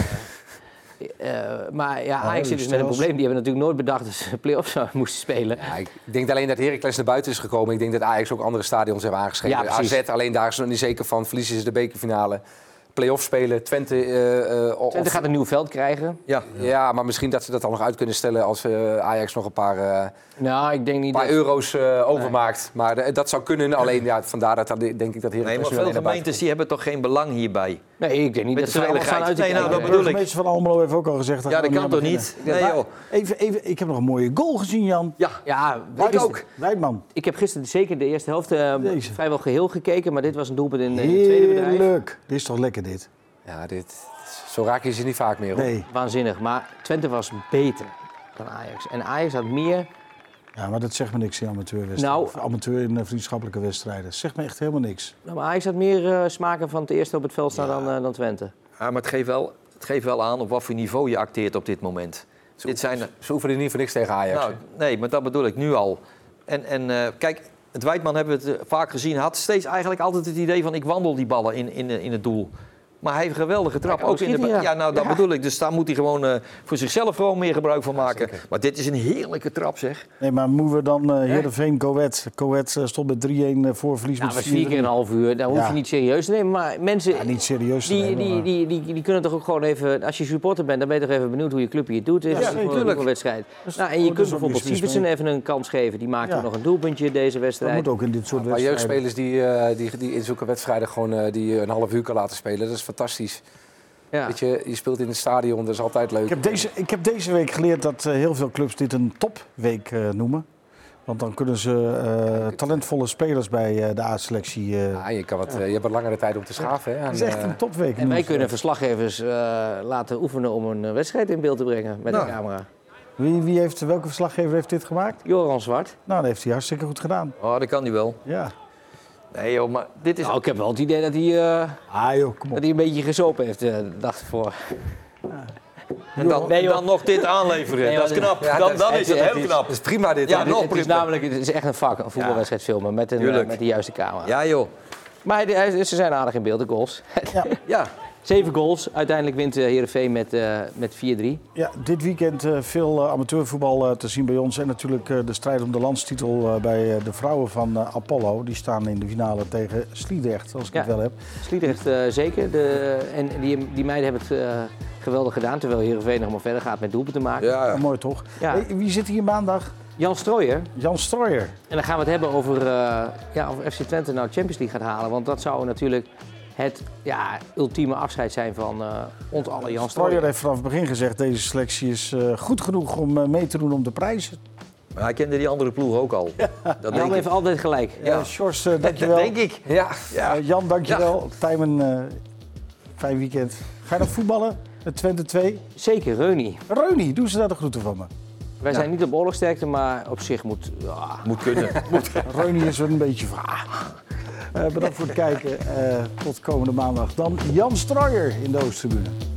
Uh, maar ja, Ajax zit dus met een probleem. Die hebben natuurlijk nooit bedacht dat ze play-offs moesten spelen. Ja, ik denk alleen dat Heracles naar buiten is gekomen. Ik denk dat Ajax ook andere stadions hebben aangeschreven. Ja, A Z, alleen daar is ze nog niet zeker van. Verliezen ze de bekerfinale. Play-off spelen, Twente... Uh, uh, Twente of... gaat een nieuw veld krijgen. Ja. ja, maar misschien dat ze dat dan nog uit kunnen stellen als uh, Ajax nog een paar, uh, nou, ik denk niet paar dat... euro's uh, overmaakt. Nee. Maar uh, dat zou kunnen. Alleen ja, vandaar dat denk ik dat Heracles... Nee, maar veel gemeentes die hebben toch geen belang hierbij? Nee, ik denk niet met dat ze allemaal gaan uit. Nee, nou, dat bedoel ik. De meeste van Almelo heeft ook al gezegd... Dat ja, dat kan toch niet? Nee, joh. Even, even, ik heb nog een mooie goal gezien, Jan. Ja, ja ik ook. Wijtman. Ik heb gisteren zeker de eerste helft uh, vrijwel geheel gekeken. Maar dit was een doelpunt in, in het tweede bedrijf. Heerlijk. Dit is toch lekker, dit? Ja, dit, zo raak je ze niet vaak meer, hoor. Nee. Waanzinnig. Maar Twente was beter dan Ajax. En Ajax had meer... Ja, maar dat zegt me niks in amateurwedstrijden. Nou, amateur in vriendschappelijke wedstrijden. Zegt me echt helemaal niks. Nou, maar Ajax had meer uh, smaken van het eerste op het veld staan ja. dan, uh, dan Twente. Ja, maar het geeft, wel, het geeft wel aan op wat voor niveau je acteert op dit moment. Ze, dit zijn... ze oefenen niet voor niks tegen Ajax. Nou, nee, maar dat bedoel ik nu al. En, en uh, kijk, het Wijtman hebben we het vaak gezien. Had steeds eigenlijk altijd het idee van ik wandel die ballen in, in, in het doel. Maar hij heeft een geweldige trap. Ook in de, ja. ja, nou dat ja. bedoel ik. Dus daar moet hij gewoon uh, voor zichzelf gewoon meer gebruik van maken. Ja, maar dit is een heerlijke trap, zeg. Nee, maar moeten we dan uh, Heerenveen, Go Ahead. Go Ahead uh, stond met drie-een uh, voor verlies nou, met vier keer een half uur. Daar hoef ja. je niet serieus te nemen. Maar mensen ja, niet serieus te die, nemen, die, maar... die, die, die, die kunnen toch ook gewoon even... Als je supporter bent, dan ben je toch even benieuwd hoe je clubje het doet. Ja, ja, natuurlijk. Een wedstrijd. Nou, en je kunt bijvoorbeeld Stevenson even een kans geven. Die maakt ja. nog een doelpuntje deze wedstrijd. Dat moet ook in dit soort ja, wedstrijden. Maar jeugdspelers die, uh, die, die in zulke wedstrijden gewoon uh, die een half uur kan laten spelen, dat is fantastisch. Ja. Weet je, je speelt in het stadion, dat is altijd leuk. Ik heb deze, ik heb deze week geleerd dat uh, heel veel clubs dit een topweek uh, noemen. Want dan kunnen ze uh, talentvolle spelers bij uh, de A-selectie... Uh, ja, je, kan wat, ja. uh, je hebt wat langere tijd om te schaven. Hè, het is echt een topweek. En wij kunnen verslaggevers uh, laten oefenen om een wedstrijd in beeld te brengen met nou. de camera. Wie, wie heeft, welke verslaggever heeft dit gemaakt? Joran Zwart. Nou, dat heeft hij hartstikke goed gedaan. Oh, dat kan hij wel. Ja. Nee joh, maar dit is... Nou, ik heb wel het idee dat hij, uh, ah, joh, kom op. dat hij een beetje gezopen heeft uh, de dag ervoor. Ja. En dan, nee, dan nog dit aanleveren, nee, dat is knap. Ja, dan, dan is het, het heel knap. Dat is prima dit. Ja, nog het is namelijk, het is echt een vak, een voetbalwedstrijd filmen met, een, uh, met de juiste camera. Ja joh. Maar hij, ze zijn aardig in beeld, de goals. Ja. ja. Zeven goals. Uiteindelijk wint uh, Heerenveen met, uh, met vier drie. Ja, dit weekend uh, veel uh, amateurvoetbal uh, te zien bij ons. En natuurlijk uh, de strijd om de landstitel uh, bij uh, de vrouwen van uh, Apollo. Die staan in de finale tegen Sliedrecht, als ik ja, het wel heb. Sliedrecht uh, zeker. De, en die, die meiden hebben het uh, geweldig gedaan. Terwijl Heerenveen nog maar verder gaat met doelpunten te maken. Ja, ja. Mooi toch? Ja. Hey, wie zit hier maandag? Jan Strooijer. Jan Strooijer. En dan gaan we het hebben over, uh, ja, of F C Twente nou Champions League gaat halen. Want dat zou natuurlijk... het ja, ultieme afscheid zijn van uh, ons alle Jan Strooijer heeft vanaf het begin gezegd... deze selectie is uh, goed genoeg om uh, mee te doen om de prijzen. Maar hij kende die andere ploeg ook al. Ja. Dat Jan heeft altijd gelijk. Ja, Sjors, uh, dankjewel. Dat denk ik. Ja. Ja. Uh, Jan, dankjewel. Ja. Tijmen, uh, fijn weekend. Ga je nog voetballen? Het Twente twee. Zeker, Reunie. Reunie, doen ze daar de groeten van me. Wij Ja. zijn niet op oorlogsterkte, maar op zich moet... Ja. Moet kunnen. Reunie is wel een beetje van... ah. Uh, bedankt voor het kijken. Uh, tot komende maandag. Dan Jan Strooijer in de Oosttribune.